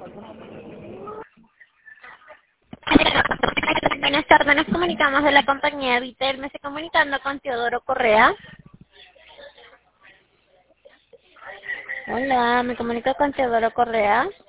Buenas tardes, nos comunicamos de la compañía Vitel. Me estoy comunicando con Teodoro Correa. Hola, me comunico con Teodoro Correa.